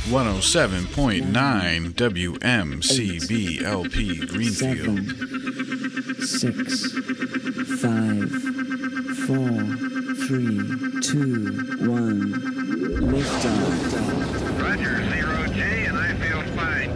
107.9 WMCBLP Greenfield. 6, 5, 4, 3, 2, 1. Liftoff. Roger, 0J, and I feel fine.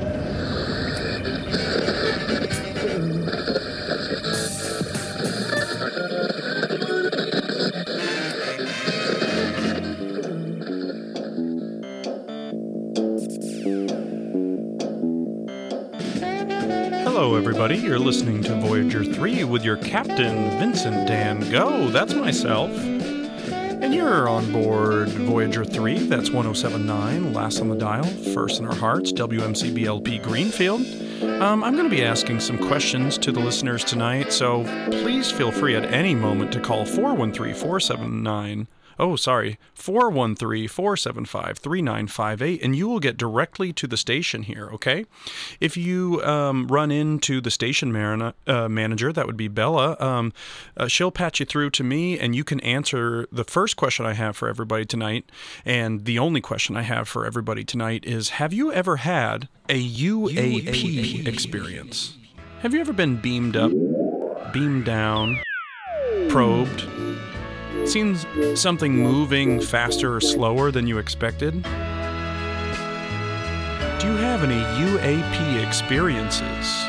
Hello, everybody. You're listening to Voyager 3 with your captain, Vincent Dan Go. That's myself. And you're on board Voyager 3. That's 107.9, last on the dial, first in our hearts, WMCBLP Greenfield. I'm going to be asking some questions to the listeners tonight, so please feel free at any moment to call 413-475-3958, and you will get directly to the station here, okay? If you run into the station manager, that would be Bella, she'll patch you through to me, and you can answer the first question I have for everybody tonight, and the only question I have for everybody tonight is, have you ever had a UAP experience? Have you ever been beamed up, beamed down, probed? Seen something moving faster or slower than you expected? Do you have any UAP experiences?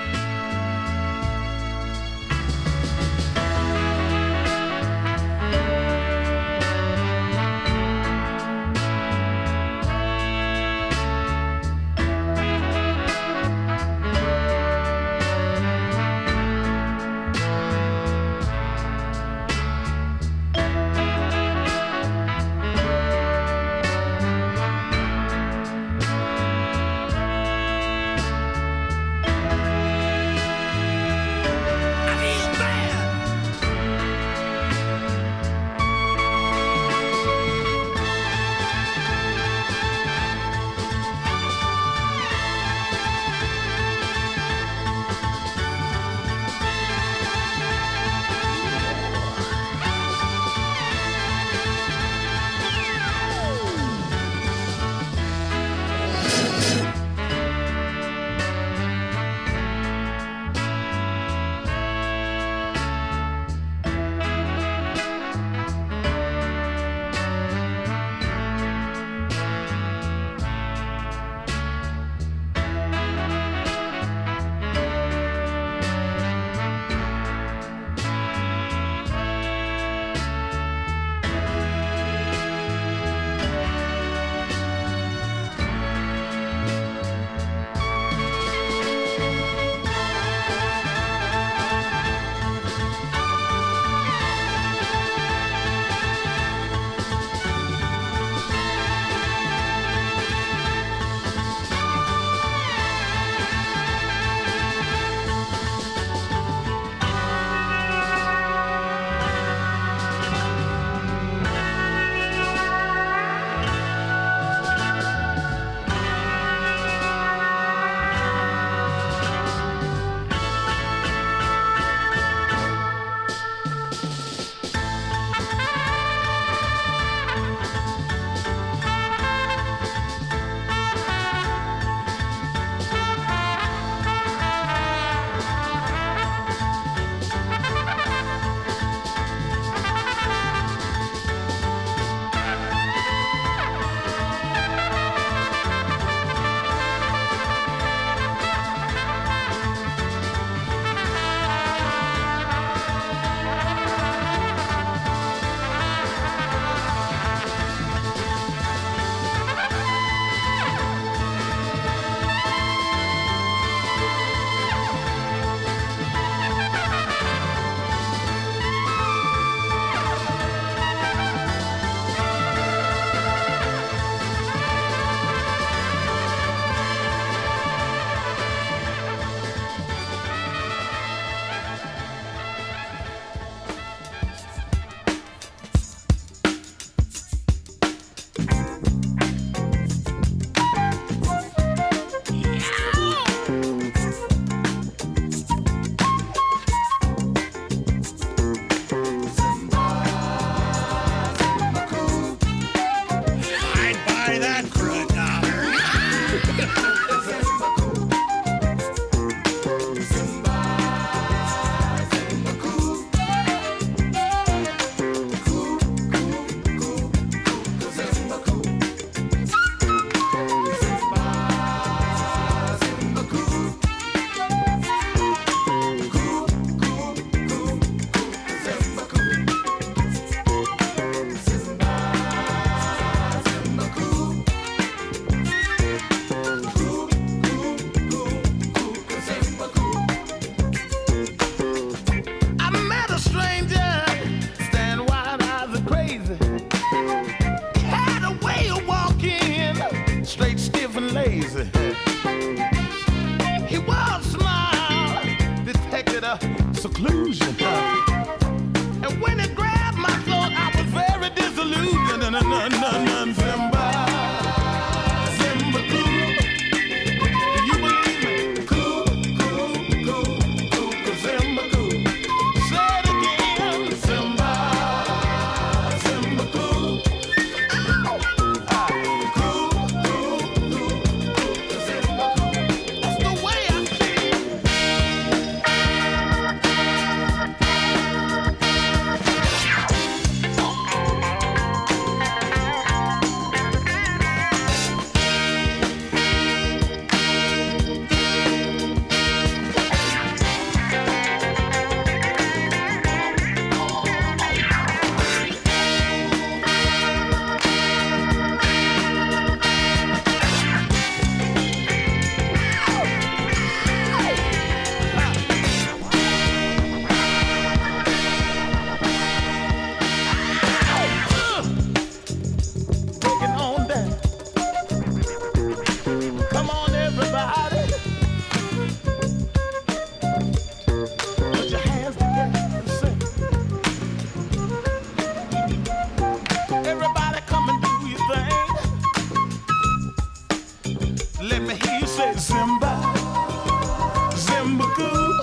Simba, Simba cool.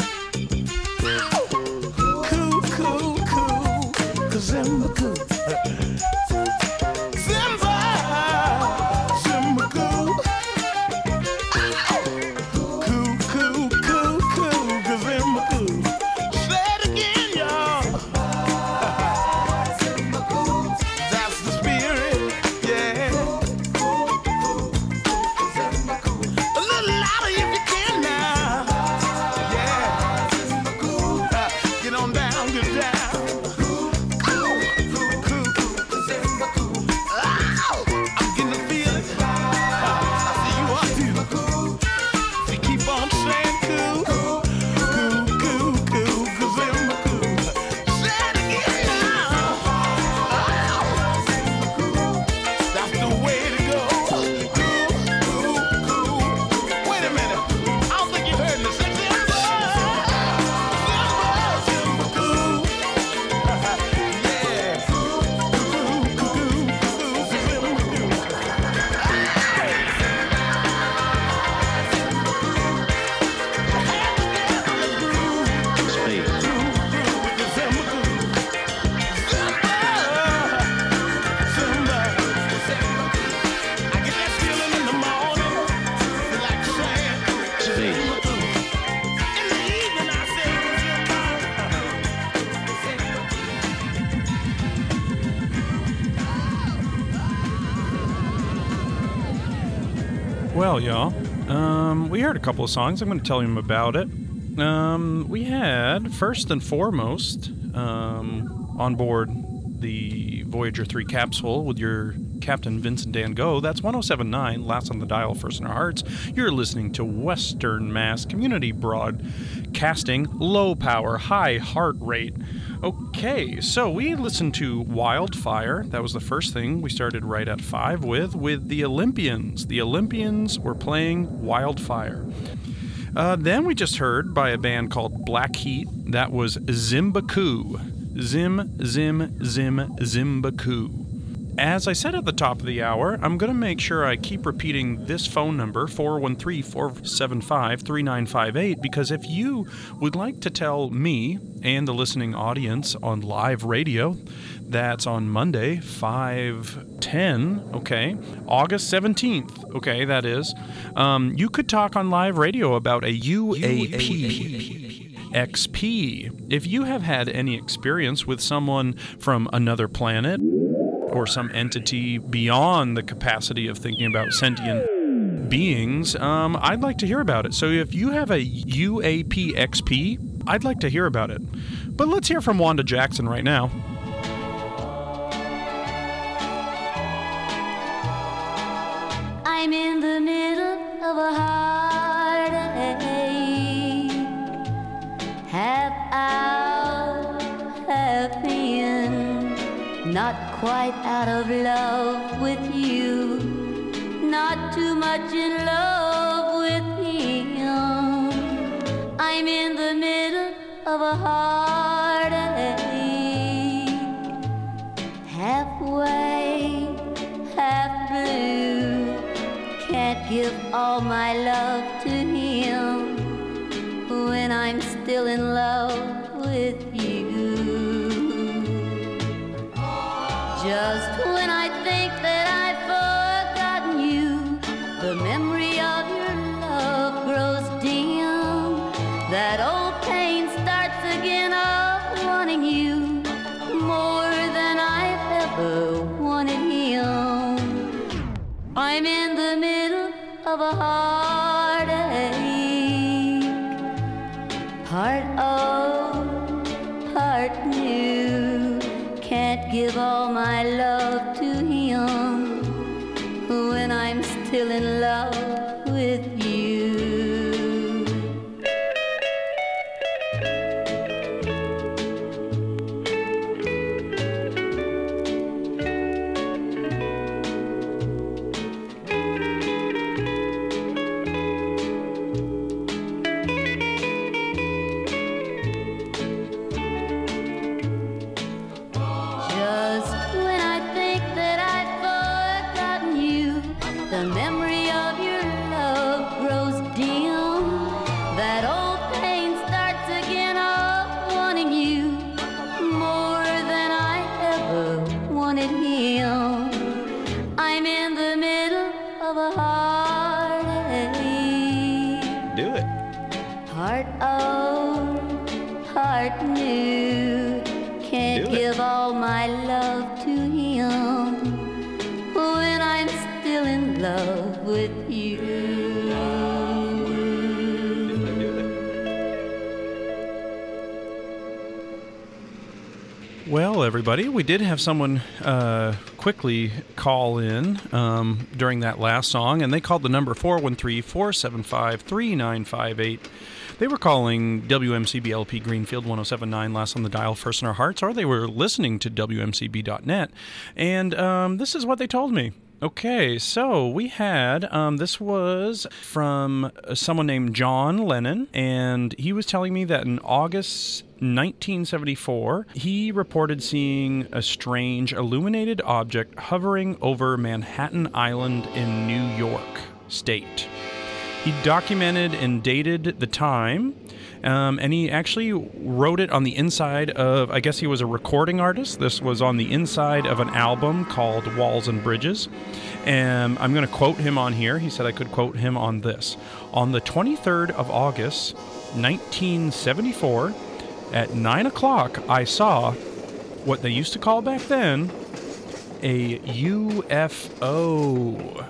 Cool, cool, cool. Simba cool. Simba, Simba cool. Cool, cool, cool, cool. Simba cool. Say it again, y'all. That's the spirit, yeah. A little louder if you can now. Yeah. Get on down, get down. Cool, cool, cool. Ow! I'm getting the feeling. I see you are too. You keep on saying cool, cool, cool, cool, 'cause I'm cool. Say it again now. That's the way to go. Cool, cool. Wait a minute. I don't think you heard me. Say Simba, Simba cool. Yeah. Cool, cool, cool, Simba cool. Space. Space. Well, y'all, we heard a couple of songs. I'm going to tell you about it. We had, first and foremost, on board the Voyager 3 capsule with your Captain Vincent Dan Go. That's 107.9, last on the dial, first in our hearts. You're listening to Western Mass Community Broadcasting, low power, high heart rate. Okay, so we listened to Wildfire. That was the first thing we started right at 5 with the Olympians. The Olympians were playing Wildfire. Then we just heard by a band called Black Heat. That was Zimbacoo. Zim, zim, zim, Zimbacoo. As I said at the top of the hour, I'm going to make sure I keep repeating this phone number, 413-475-3958, because if you would like to tell me and the listening audience on live radio, that's on Monday, 5/10, okay, August 17th, okay, that is, you could talk on live radio about a UAP XP. If you have had any experience with someone from another planet or some entity beyond the capacity of thinking about sentient beings, I'd like to hear about it. So if you have a UAP XP, I'd like to hear about it. But let's hear from Wanda Jackson right now. I'm in the middle of a heartache, half out, half in, not quite out of love with you, not too much in love with him. I'm in the middle of a heartache, halfway, half blue, can't give all my love to him when I'm still in love with you. Just when I think that I've forgotten you, the memory of your love grows dim. That old pain starts again of wanting you more than I've ever wanted him. I'm in the middle of a heartache, part old, part new. Can't give all my love to him when I'm still in love with you. The memory of your love of a heartache. Do it. Heart old, heart new. Can't Do it. give all my love to him when I'm still in love with you. Well, everybody, we did have someone quickly call in during that last song, and they called the number 413-475-3958. They were calling WMCB-LP Greenfield 107.9 last on the dial, first in our hearts, or they were listening to WMCB.net, and this is what they told me. Okay, so we had, this was from someone named John Lennon, and he was telling me that in August 1974, he reported seeing a strange illuminated object hovering over Manhattan Island in New York State. He documented and dated the time, and he actually wrote it on the inside of, I guess he was a recording artist. This was on the inside of an album called Walls and Bridges. And I'm going to quote him on here. He said I could quote him on this. On the 23rd of August, 1974, at 9 o'clock, I saw what they used to call back then a UFO.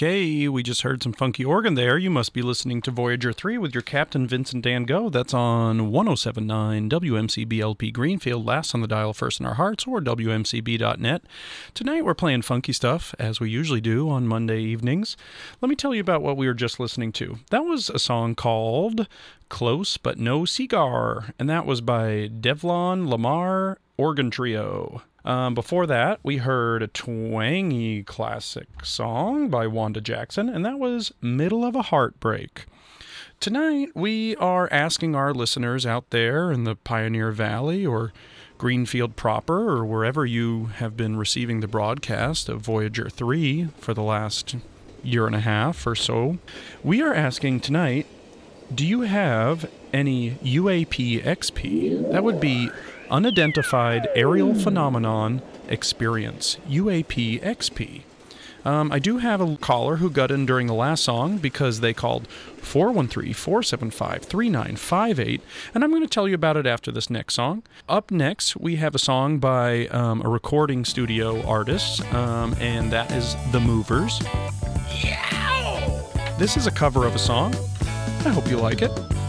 Okay, we just heard some funky organ there. You must be listening to Voyager 3 with your captain, Vincent Dan Go. That's on 107.9 WMCB-LP Greenfield, last on the dial, first in our hearts, or WMCB.net. Tonight we're playing funky stuff, as we usually do on Monday evenings. Let me tell you about what we were just listening to. That was a song called Close But No Cigar, and that was by Devlon Lamar Organ Trio. Before that, we heard a twangy classic song by Wanda Jackson, and that was Middle of a Heartbreak. Tonight, we are asking our listeners out there in the Pioneer Valley or Greenfield proper, or wherever you have been receiving the broadcast of Voyager 3 for the last year and a half or so, we are asking tonight, do you have any UAP-XP? That would be Unidentified Aerial Phenomenon Experience, UAP-XP. I do have a caller who got in during the last song because they called 413-475-3958, and I'm going to tell you about it after this next song. Up next, we have a song by a recording studio artist, and that is The Movers. Yeah! This is a cover of a song. I hope you like it.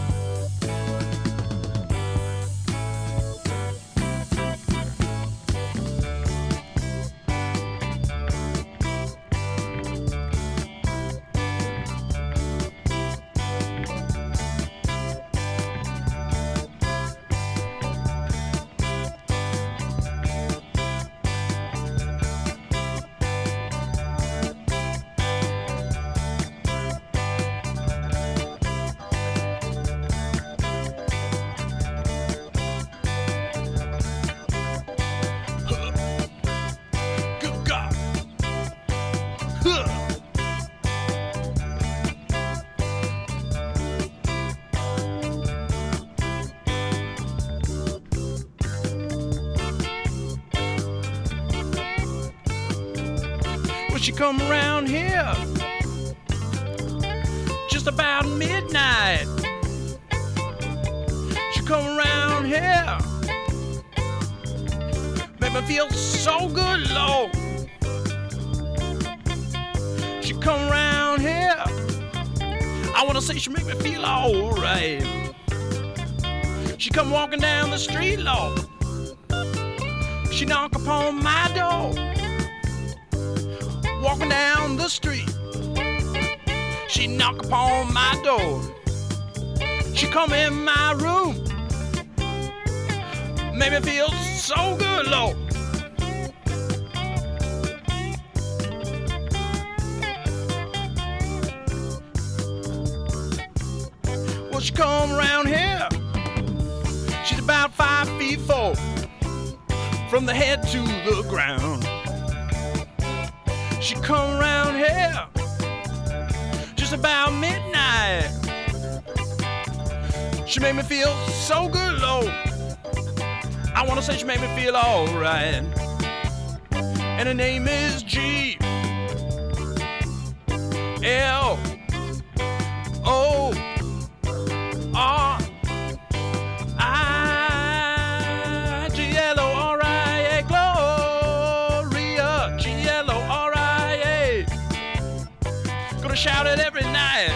She come around here just about midnight. She come around here, make me feel so good, Lord. She come around here, I wanna say she make me feel alright. She come walking down the street, Lord. She knock upon my door. Walking down the street, she knock upon my door. She come in my room, made me feel so good, Lord. Well, she come around here, she's about 5'4", from the head to the ground. She come around here just about midnight. She made me feel so good, Lord. I wanna say she made me feel alright. And her name is G L O R I G L O R I A, Gloria. G L O R I A. Gonna shout it every night.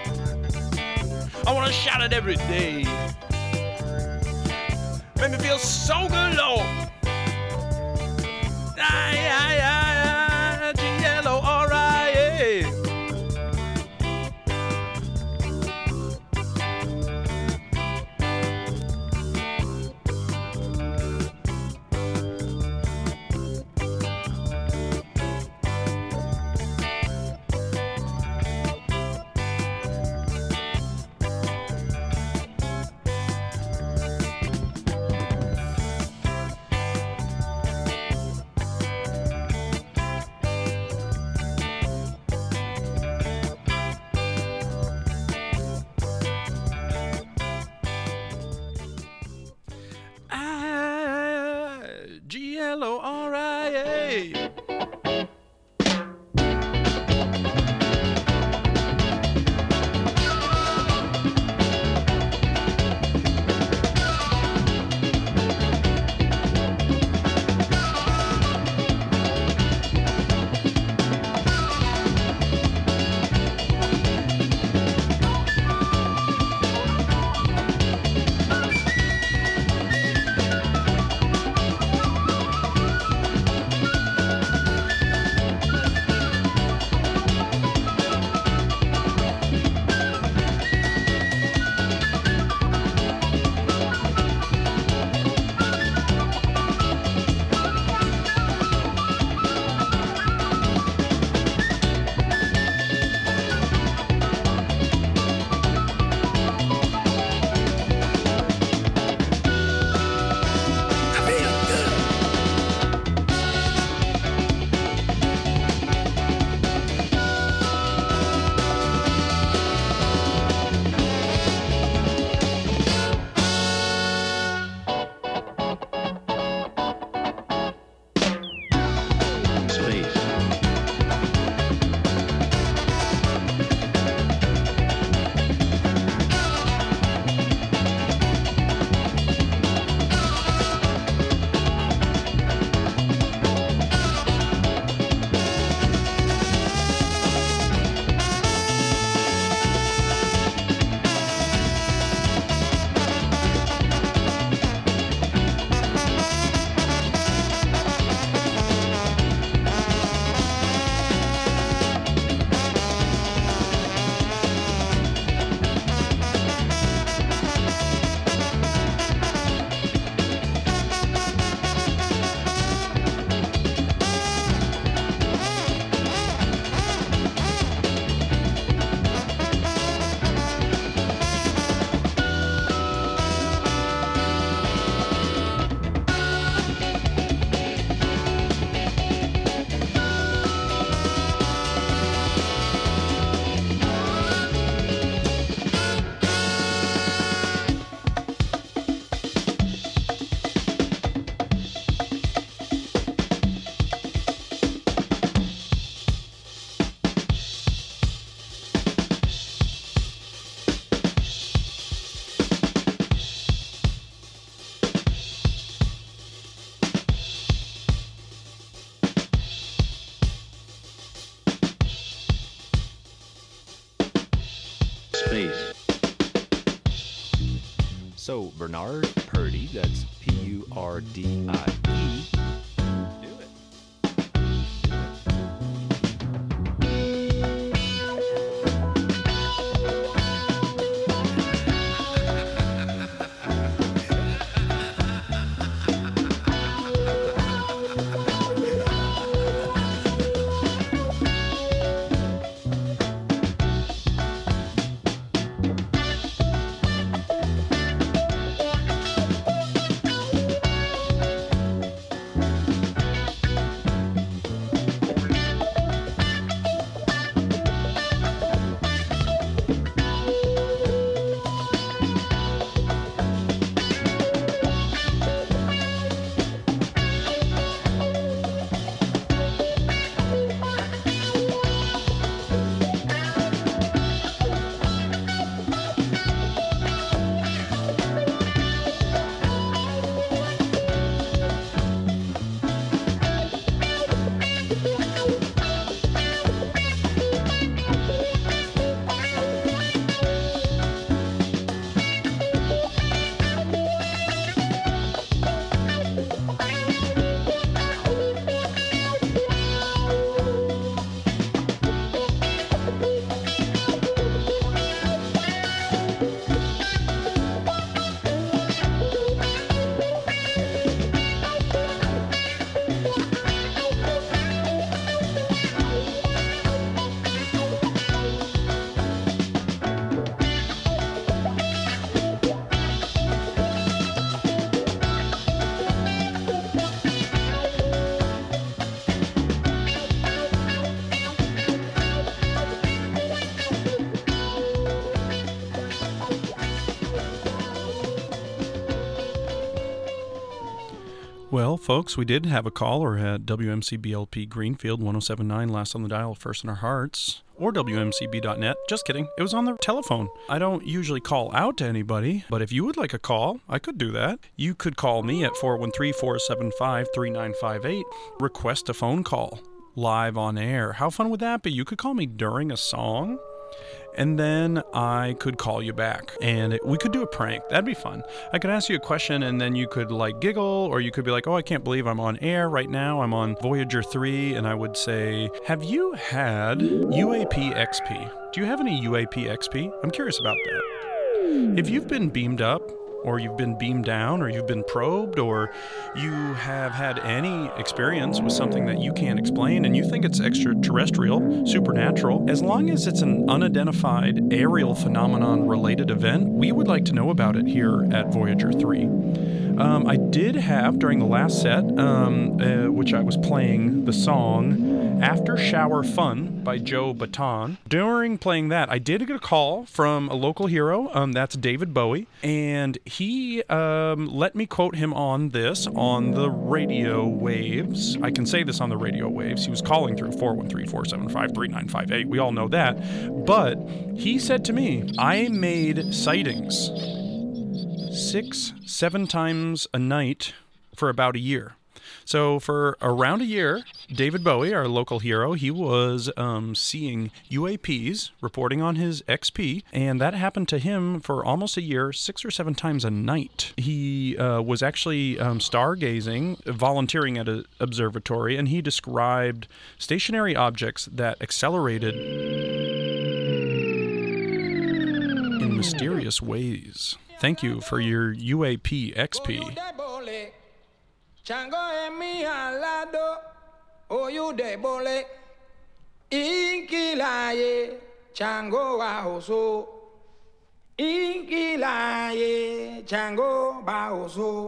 I wanna shout it every day. Make me feel so good, Lord. G-L-O-R-I-A. So, Bernard Purdie, that's Purdie. Do it. Well, folks, we did have a caller at WMCBLP Greenfield 107.9, last on the dial, first in our hearts, or WMCB.net. Just kidding. It was on the telephone. I don't usually call out to anybody, but if you would like a call, I could do that. You could call me at 413-475-3958. Request a phone call live on air. How fun would that be? You could call me during a song, and then I could call you back, and we could do a prank. That'd be fun. I could ask you a question, and then you could like giggle, or you could be like, oh, I can't believe I'm on air right now. I'm on Voyager 3, and I would say, have you had UAP XP? Do you have any UAP XP? I'm curious about that. If you've been beamed up, or you've been beamed down, or you've been probed, or you have had any experience with something that you can't explain and you think it's extraterrestrial, supernatural, as long as it's an unidentified aerial phenomenon related event, we would like to know about it here at Voyager 3. I did have, during the last set, which I was playing the song After Shower Fun by Joe Baton. During playing that, I did get a call from a local hero, that's David Bowie, and he let me quote him on this on the radio waves. I can say this on the radio waves. He was calling through 413-475-3958. We all know that. But he said to me, I made sightings 6-7 times a night for about a year. So for around a year, David Bowie, our local hero, he was seeing UAPs, reporting on his XP, and that happened to him for almost a year, 6 or 7 times a night. He was actually stargazing, volunteering at an observatory, and he described stationary objects that accelerated in mysterious ways. Thank you for your UAP XP. Chango en mi alado, oyu de bole, inkilaye, chango bahoso, inkilaye, chango bahoso.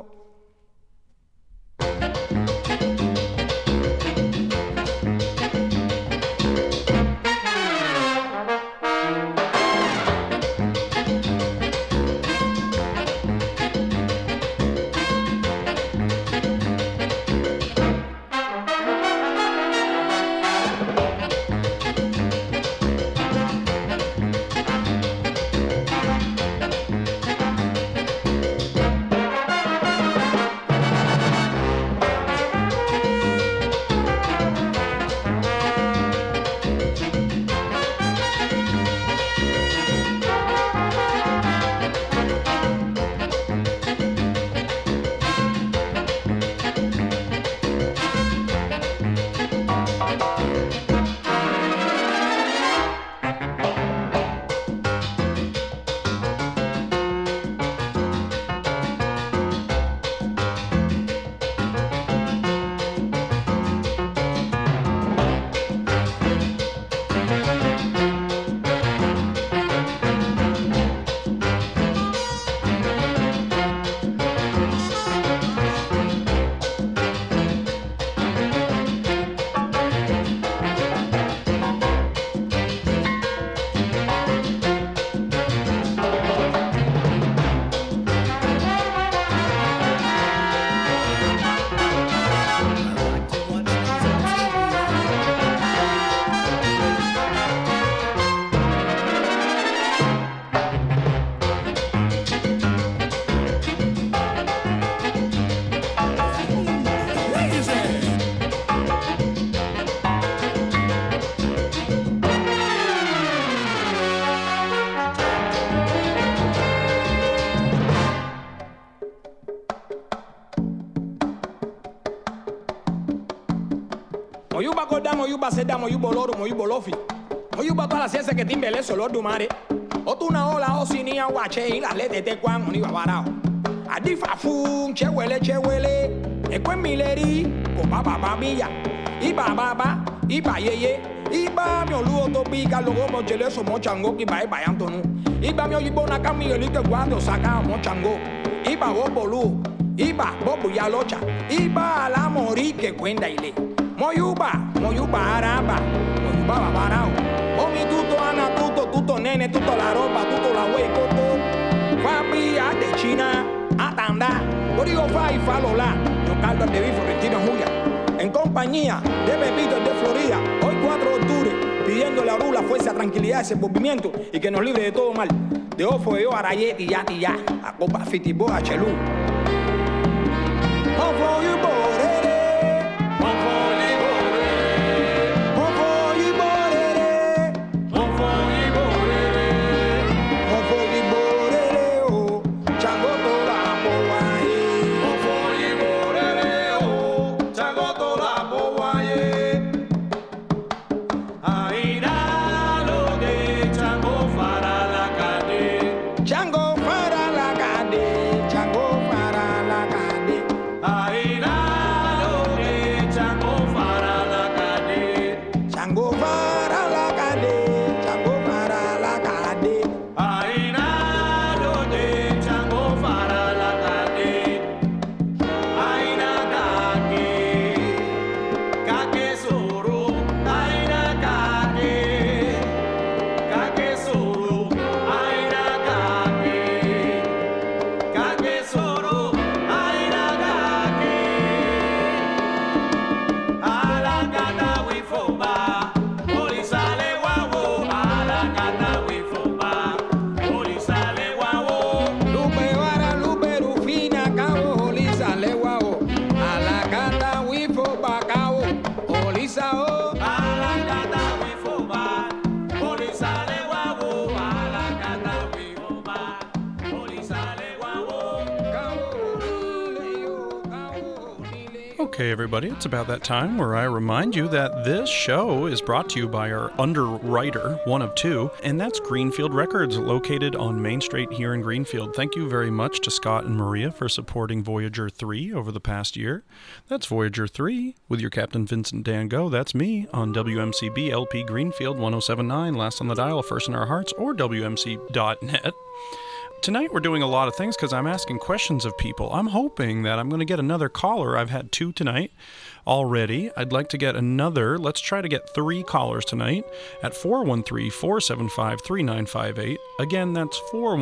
moyuba seda, moyubo loro, moyubo lofi. Moyuba toda la ciencia que timbele solo du mare. Otu una ola o sinia wache y la lete te kwan moni babarao. Adifa fun chewele. Ekwe mileri ko baba mia. Iba baba, iba yeye. Iba mi oluo to pica logo mo jele so mo chango ki bai bai antonu. Iba mi oyibo na kamiyeli ke guando saka mo chango. Iba bobolu. Iba bobu ya locha. Iba la mori que cuenda ile. Moyuba araba. Moyuba babarao. Omi tuto ana tuto nene tuto la ropa tuto la wey coco. Papi a de China atanda. Código fa y falola. Yo caldo de Florentino Julia. En compañía de Pepito de Florida. Hoy 4 de octubre pidiéndole a Rula fuerza, tranquilidad, ese movimiento y que nos libre de todo mal. De Ofo yo a Rayeti ya. A Copa Fitibo a Chelú. Ofo you borere. Okay, everybody, it's about that time where I remind you that this show is brought to you by our underwriter, one of two, and that's Greenfield Records, located on Main Street here in Greenfield. Thank you very much to Scott and Maria for supporting Voyager 3 over the past year. That's Voyager 3 with your Captain Vincent Dan Go. That's me on WMCB LP Greenfield 107.9, last on the dial, first in our hearts, or WMC.net. Tonight we're doing a lot of things because I'm asking questions of people. I'm hoping that I'm going to get another caller. I've had 2 tonight already. I'd like to get another. Let's try to get 3 callers tonight at 413-475-3958. Again, that's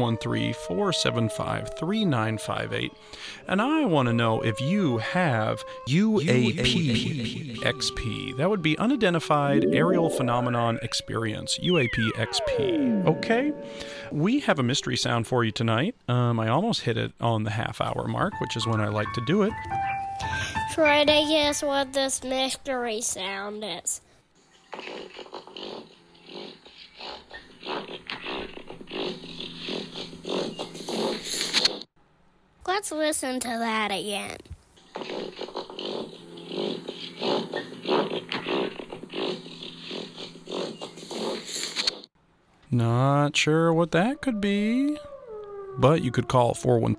413-475-3958. And I want to know if you have UAP XP. That would be Unidentified Aerial Phenomenon Experience, UAP XP. Okay? We have a mystery sound for you tonight. I almost hit it on the half-hour mark, which is when I like to do it. Try to guess what this mystery sound is. Let's listen to that again. Not sure what that could be, but you could call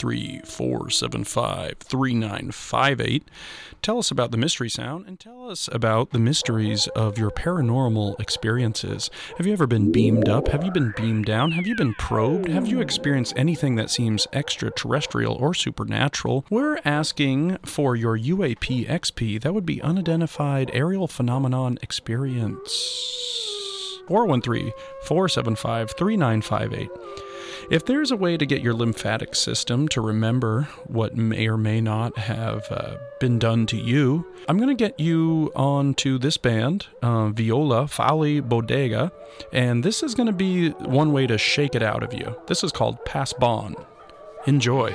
413-475-3958. Tell us about the mystery sound and tell us about the mysteries of your paranormal experiences. Have you ever been beamed up? Have you been beamed down? Have you been probed? Have you experienced anything that seems extraterrestrial or supernatural? We're asking for your UAP XP. That would be Unidentified Aerial Phenomenon Experience. 413-475-3958. If there's a way to get your lymphatic system to remember what may or may not have been done to you, I'm going to get you onto this band, Viola Fali Bodega, and this is going to be one way to shake it out of you. This is called Pass Bon. Enjoy.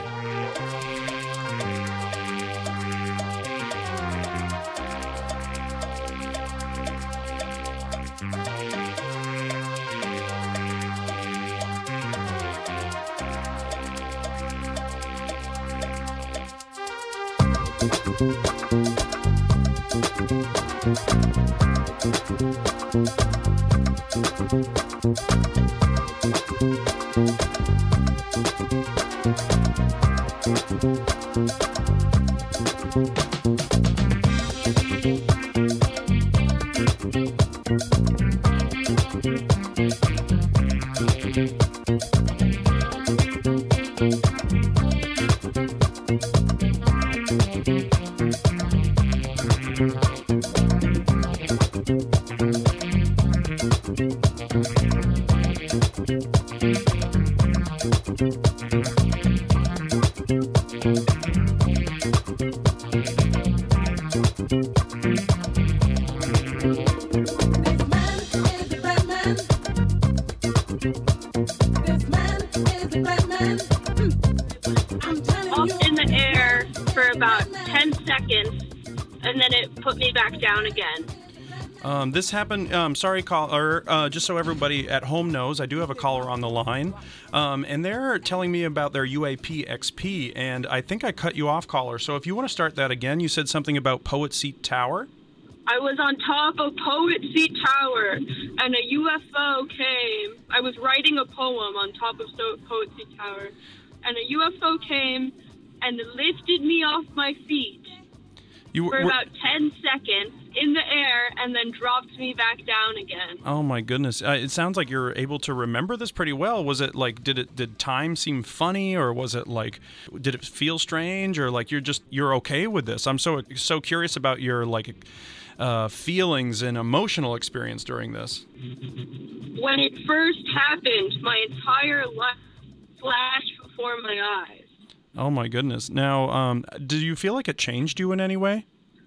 Up in the air for about 10 seconds, and then it put me back down again. This happened, sorry, caller, just so everybody at home knows, I do have a caller on the line, and they're telling me about their UAP XP, and I think I cut you off, caller, so if you want to start that again, you said something about Poet Seat Tower? I was on top of Poet Seat Tower, and a UFO came. I was writing a poem on top of Poet Seat Tower, and a UFO came and lifted me off my feet for about 10 seconds in the air and then dropped me back down again. Oh my goodness. It sounds like you're able to remember this pretty well. Was it like, did time seem funny, or was it like, did it feel strange, or like you're okay with this? I'm so curious about your like feelings and emotional experience during this. When it first happened, my entire life flashed before my eyes. Oh my goodness. Now, did you feel like it changed you in any way?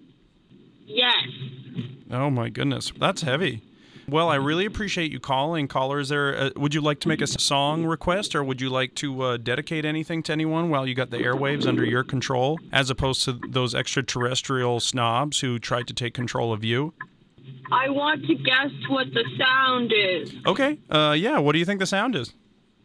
Yes. Oh my goodness. That's heavy. Well, I really appreciate you calling. Caller, is there, would you like to make a song request, or would you like to dedicate anything to anyone while you got the airwaves under your control, as opposed to those extraterrestrial snobs who tried to take control of you? I want to guess what the sound is. Okay. Yeah, what do you think the sound is?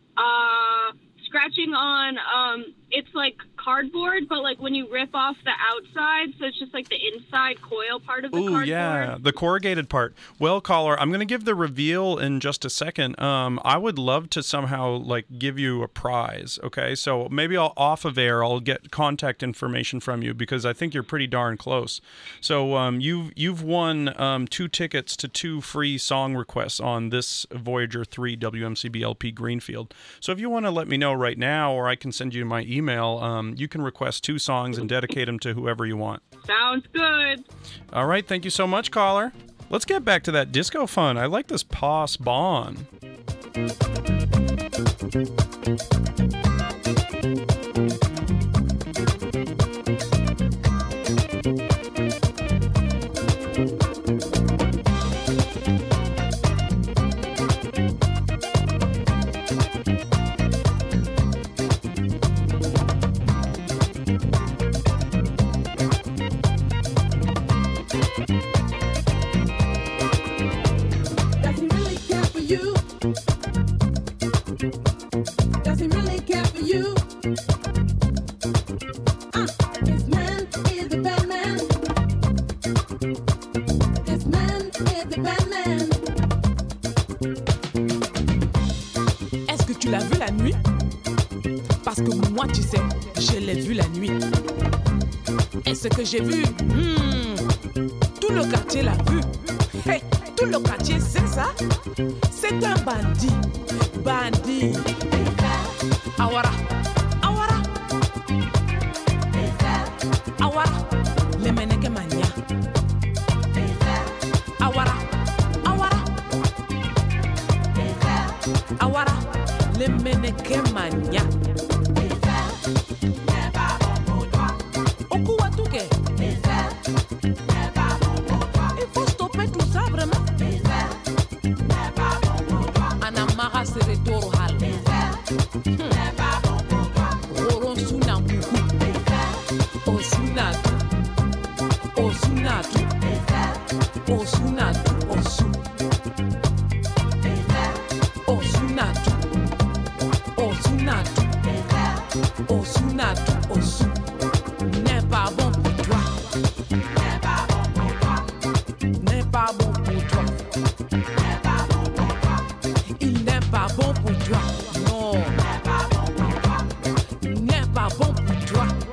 Scratching on, it's like cardboard, but like when you rip off the outside, so it's just like the inside coil part of the cardboard. Ooh, yeah, the corrugated part. Well, caller, I'm going to give the reveal in just a second. I would love to somehow like give you a prize, okay? So maybe off of air, I'll get contact information from you, because I think you're pretty darn close. So you've won 2 tickets to 2 free song requests on this Voyager 3 WMCB LP Greenfield. So if you want to let me know right now, or I can send you my email, you can request 2 songs and dedicate them to whoever you want. Sounds good. All right, thank you so much, caller. Let's get back to that disco fun. I like this Pos Bon. Est-ce que tu l'as vu la nuit? Parce que moi, tu sais, je l'ai vu la nuit. Et ce que j'ai vu, tout le quartier l'a vu. Hey, tout le quartier sait ça. C'est un bandit. Bandit. Awara. Awara. Awara. Les meneke mania. Awara. Awara. Awara. Les meneke mania. Il faut stopper tout ça vraiment. Anamara se retoro hal. Roron suna muku. Osunatu. Osunatu. Osunatu. Osu. Osunatu. Osunatu. Osunatu. Osu. N'est pas bon pour toi. N'est pas bon pour toi. N'est pas bon pour toi. N'est pas bon pour toi. Il n'est pas bon pour toi. Non. N'est pas bon pour toi. N'est pas bon pour toi.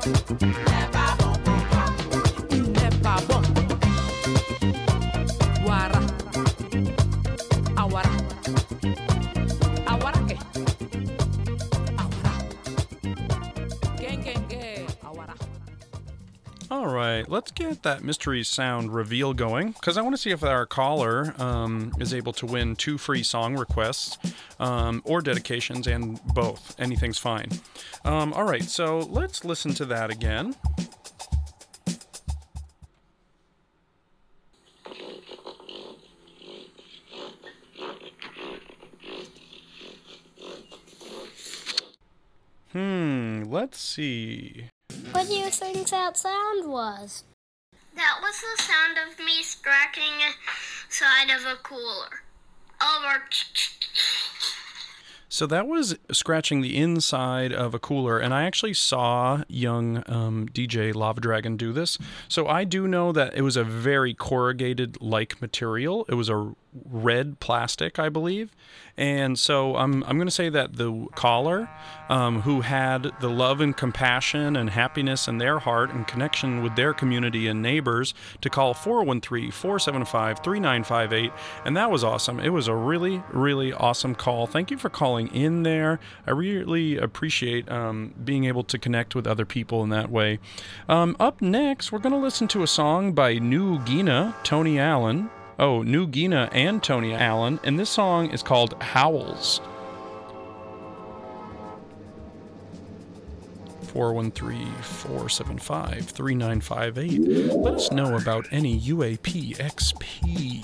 All right, let's get that mystery sound reveal going, because I want to see if our caller is able to win 2 free song requests or dedications, and both. Anything's fine. All right, so let's listen to that again. Let's see. What do you think that sound was? That was the sound of me scratching inside of a cooler. Over. So that was scratching the inside of a cooler, and I actually saw young DJ Lava Dragon do this. So I do know that it was a very corrugated-like material. It was a red plastic, I believe. And so I'm going to say that the caller, who had the love and compassion and happiness in their heart and connection with their community and neighbors, to call 413-475-3958. And that was awesome. It was a really, really awesome call. Thank you for calling in there. I really appreciate being able to connect with other people in that way. Up next, we're going to listen to a song by New Guinea, Tony Allen. Oh, New Guinea and Tony Allen, and this song is called Howls. 413-475-3958. Let us know about any UAP XP.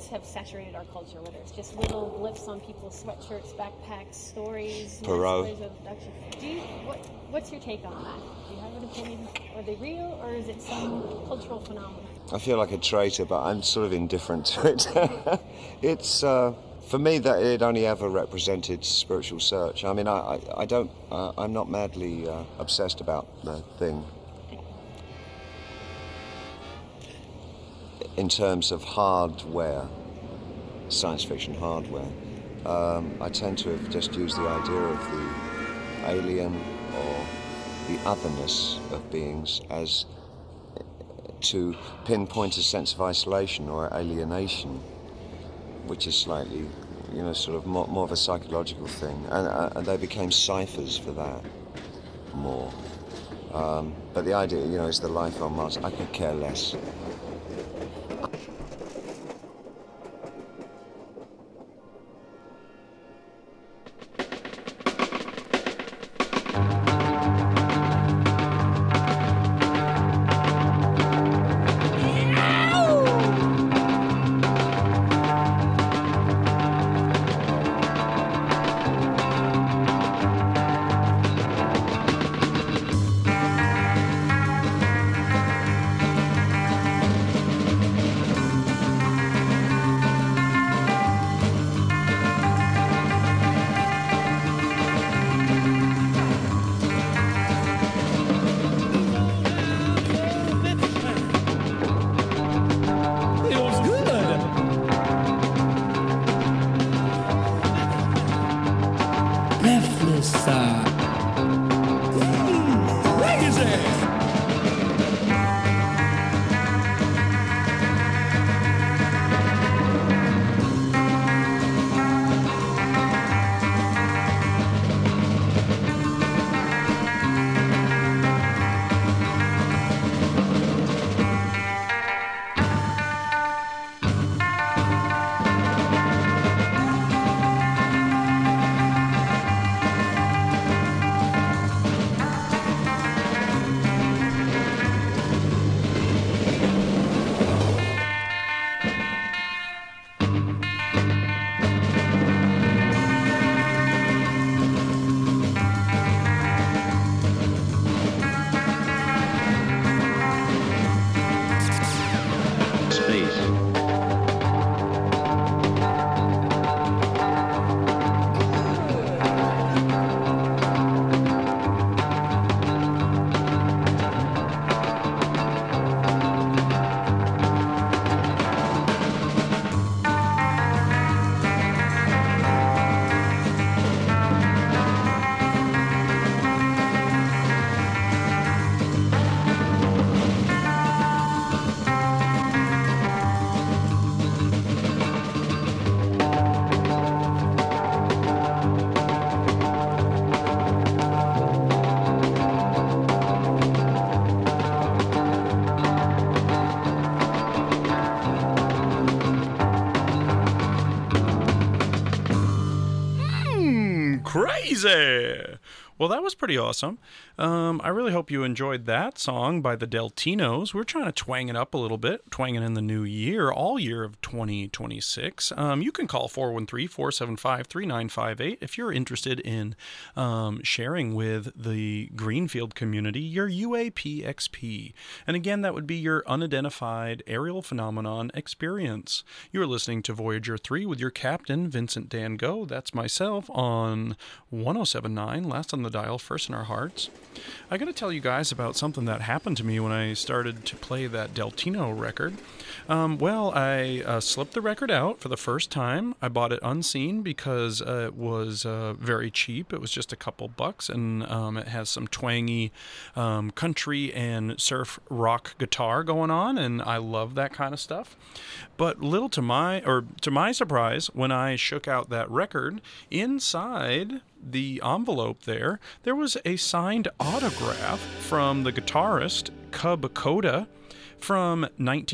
have saturated our culture, whether it's just little blips on people's sweatshirts, backpacks, stories, Perot. stories of production. What's your take on that? Do you have an opinion? Are they real, or is it some cultural phenomenon? I feel like a traitor, but I'm sort of indifferent to it. It's for me that it only ever represented spiritual search. I mean, I don't. I'm not madly obsessed about the thing. In terms of hardware, science fiction hardware, I tend to have just used the idea of the alien or the otherness of beings as to pinpoint a sense of isolation or alienation, which is slightly, sort of more of a psychological thing. And they became ciphers for that more. But the idea, is the life on Mars. I could care less. Crazy! Well, that was pretty awesome. I really hope you enjoyed that song by the Deltinos. We're trying to twang it up a little bit, twang it in the new year, all year of 2026. You can call 413-475-3958 if you're interested in sharing with the Greenfield community your UAPXP. And again, that would be your unidentified aerial phenomenon experience. You're listening to Voyager 3 with your captain, Vincent Dan Go. That's myself on 107.9, last on the dial, first in our hearts. I got to tell you guys about something that happened to me when I started to play that Deltino record. I slipped the record out for the first time. I bought it unseen because it was very cheap. It was just a couple bucks, and it has some twangy country and surf rock guitar going on, and I love that kind of stuff. But to my surprise, when I shook out that record, inside the envelope there was a signed autograph from the guitarist Cub Koda from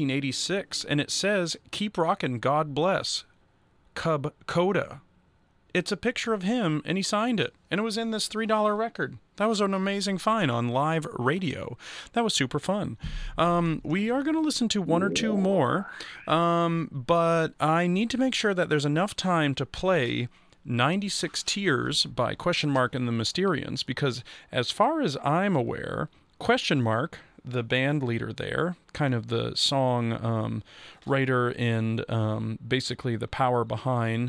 1986, and it says, "Keep rockin', God bless, Cub Koda." it's a picture of him, and he signed it. And it was in this $3 record. That was an amazing find on live radio. That was super fun. We are going to listen to one or two more, but I need to make sure that there's enough time to play 96 Tears by Question Mark and the Mysterians, because as far as I'm aware, Question Mark, the band leader there, kind of the song writer and basically the power behind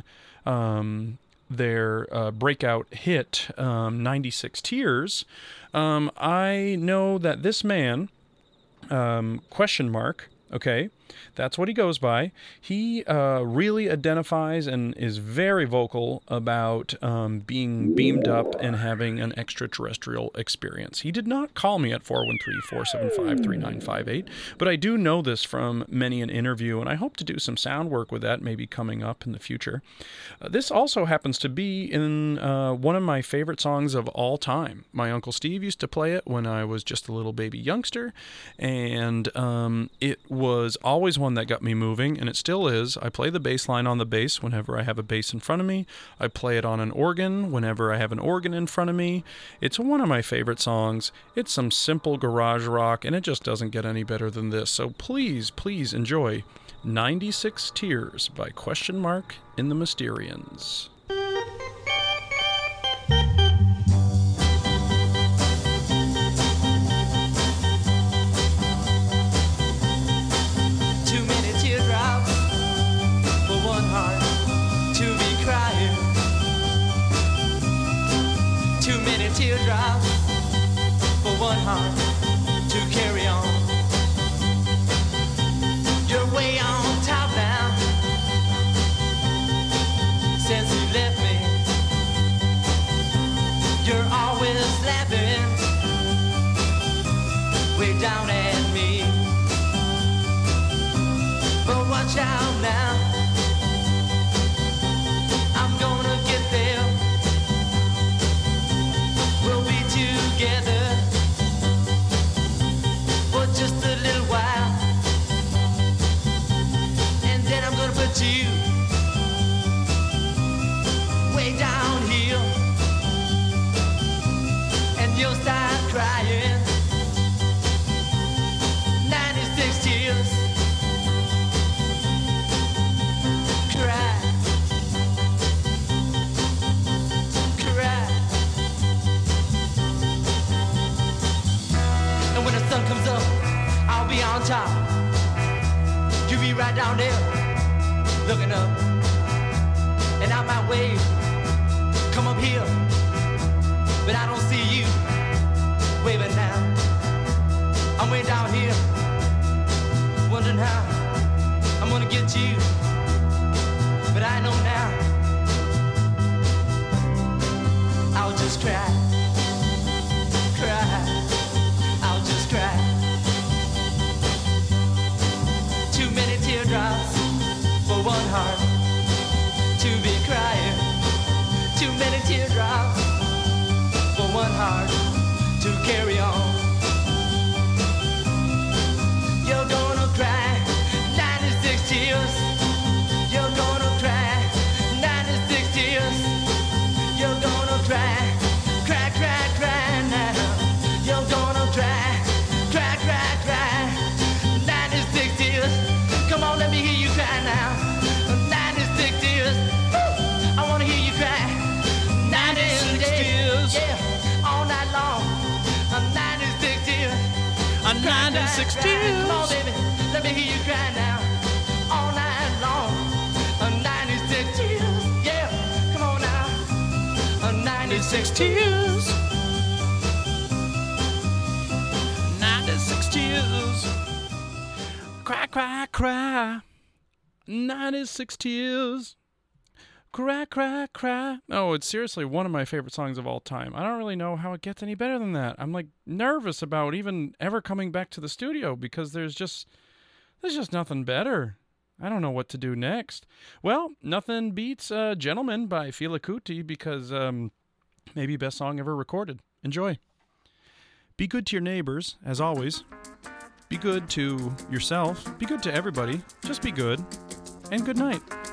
their breakout hit, 96 Tears. I know that this man, Question Mark, okay, that's what he goes by. He really identifies and is very vocal about being beamed up and having an extraterrestrial experience. He did not call me at 413-475-3958, but I do know this from many an interview, and I hope to do some sound work with that maybe coming up in the future. This also happens to be in one of my favorite songs of all time. My Uncle Steve used to play it when I was just a little baby youngster, and it was always one that got me moving, and it still is. I play the bass line on the bass whenever I have a bass in front of me. I play it on an organ whenever I have an organ in front of me. It's one of my favorite songs. It's some simple garage rock, and it just doesn't get any better than this. So please, please enjoy 96 Tears by Question Mark and the Mysterians. Teardrops for one heart to carry on. You're way on top now since you left me. You're always laughing way down at me. But watch out now, I'm gonna get there. Together for just a little while, and then I'm gonna put you way down here, and you'll start crying 96 tears. Cry. Comes up, I'll be on top. You be right down there, looking up, and I might wave, come up here, but I don't see you waving now. I'm way down here, wondering how I'm gonna get you, but I know now, I'll just cry, cry. Cry. Too many teardrops for one heart to be crying. Too many teardrops for one heart to carry on. You're gonna cry 96 tears. You're gonna cry 96 tears. You're gonna cry, cry, cry, cry now. You're gonna cry. Cry, cry, cry, 96 tears. Come on, let me hear you cry now. 96 tears. I wanna hear you cry. 96 tears. Yeah, all night long. 96 tears. 96 tears. Come on, baby, let me hear you cry now. All night long. 96 tears. Yeah, come on now. 96 tears. 96 tears. Cry, cry, cry. 96 tears. Cry, cry, cry. Oh, it's seriously one of my favorite songs of all time. I don't really know how it gets any better than that. I'm like nervous about even ever coming back to the studio because there's just nothing better. I don't know what to do next. Well, nothing beats Gentleman by Fela Kuti because maybe best song ever recorded. Enjoy. Be good to your neighbors, as always. Be good to yourself. Be good to everybody. Just be good. And good night.